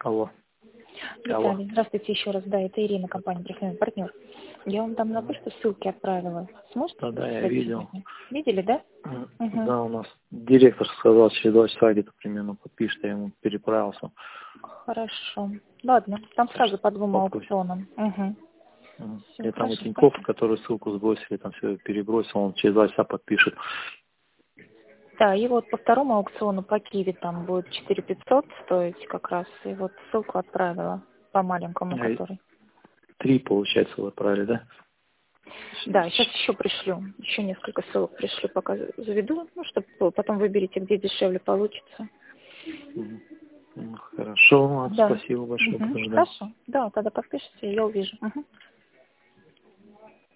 Алло. Алло. Виталий, здравствуйте еще раз. Да, это Ирина, компания «Профессиональный партнер». Я вам там на почту ссылки отправила. Сможете? Да, я видел. Видели, да? Угу. Да, у нас директор сказал, через 2 часа где-то примерно подпишет, я ему переправился. Хорошо. Ладно, там сразу по 2 Попробуй. аукционам. Угу. Я там и Тинькофф, который ссылку сбросили, там все перебросил, он через 2 часа подпишет. Да, и вот по 2 аукциону по Киеве там будет 4500 стоить как раз. И вот ссылку отправила по маленькому, который. 3, получается, вы отправили, да? Да, сейчас еще пришлю. Еще несколько ссылок пришлю, пока заведу. Ну, чтобы потом выберите, где дешевле получится. Хорошо, ладно, Да. спасибо большое. Хорошо. Да, тогда подпишите, я увижу.